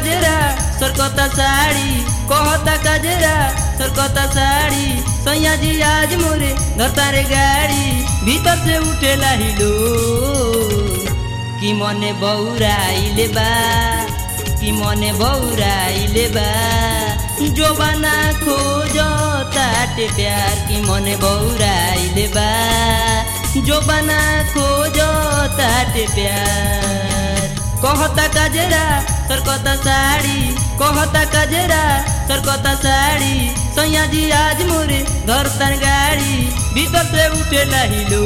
कजरा सरकता साड़ी कहता कजरा सरकता साड़ी सैया जी आज मोरे धरता रे गाड़ी भीतर से उठेला हिलो कि मने बौराइले बा कि मने बौराइले बा जो बना खोजो ताटे प्यार कि मने बौराइले बा जो बना खोजो ताटे प्यार कहता कजरा सरकता साड़ी कहता कजरा सरकता साड़ी सैया जी आज मोरे धरता गाड़ी भीतर से उठेला हिलो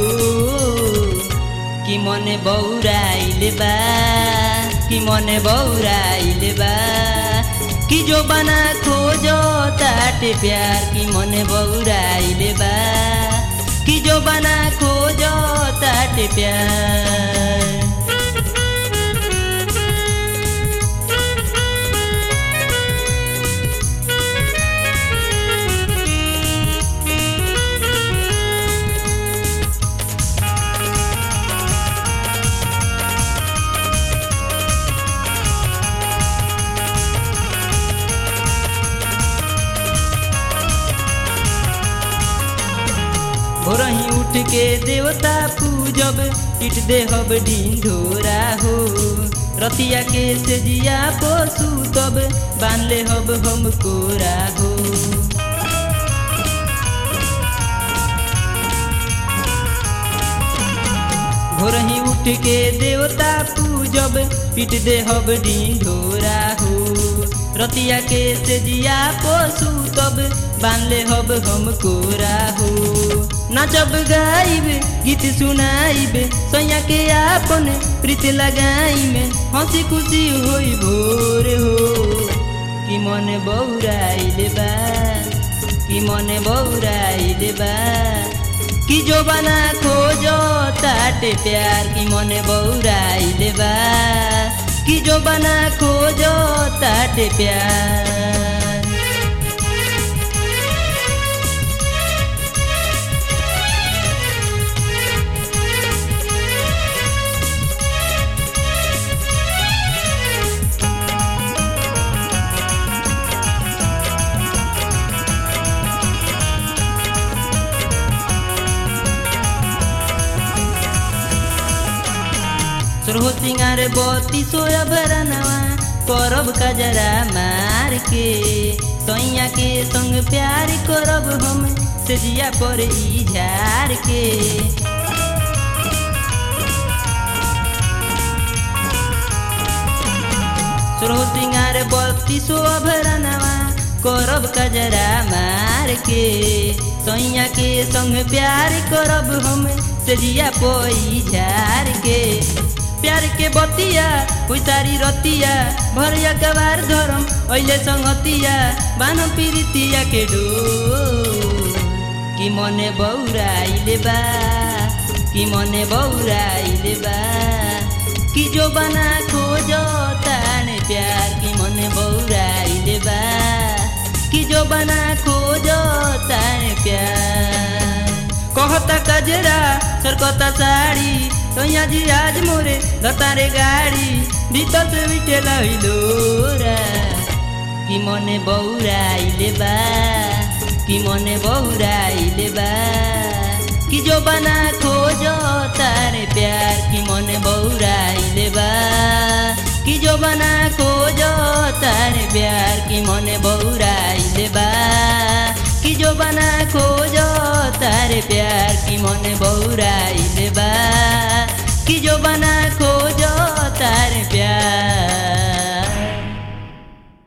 कि मने बौराइले बा कि मने बौराइले बा कि जो बना खोजो ताटे प्यार कि मने बौराइले बा कि जो बना खोजो ताटे प्यार भोरही उठ के देवता पूजब इट देहब ढिंढोरा हो रतिया के सेजिया पशु तब बांधले हब हम कोरा हो भोरही उठ के देवता पूजब इट देहब ढिंढोरा हो रतिया के सेजिया पशु तब बांधले हब हम कोरा हो नाचब गाइब गीत सुनाइब सैया के आपन प्रीत लगाइब हंसी खुशी होई भोर हो कि मने बौराइले बा कि मने बौराइले बा कि जो बना खोजो ताटे प्यार कि मने बौराइले बा कि जो बना खोजो ताटे प्यार सुरहो सिंगार बत्ती सोया भरनवा करब कजरा मार के सैया के संग प्यार करब हम सेजिया पर ई झार के सुरहो सिंगार बत्ती सोया भरनवा करब कजरा मार के सैया के संग प्यार करब हम सेजिया पर ई झार के प्यार के बतिया कोई सारी रतिया भरिया कबार धरम ऐले संगतिया बानम पीरितिया के डोर कि मने बौराइले बा कि मने बौराइले बा कि जो बना खोजो ताने प्यार कि मने बौराइले बा कि जो बना खोजो ताने प्यार कहता कजरा सरकता साड़ी सैया जी आज मोरे धरता रे गाड़ी भीतर से उठेला हिलोरा कि मने बौराइले बा कि मने बौराइले बा कि जो बना खोजो तारे प्यार कि मने बौराइले बा कि जो बना खोजो तारे प्यार कि मने बौराइले बा कि जो बना खोजो तारे प्यार कि मने बौराइले बा कि जो बना खोजो तारे प्यार।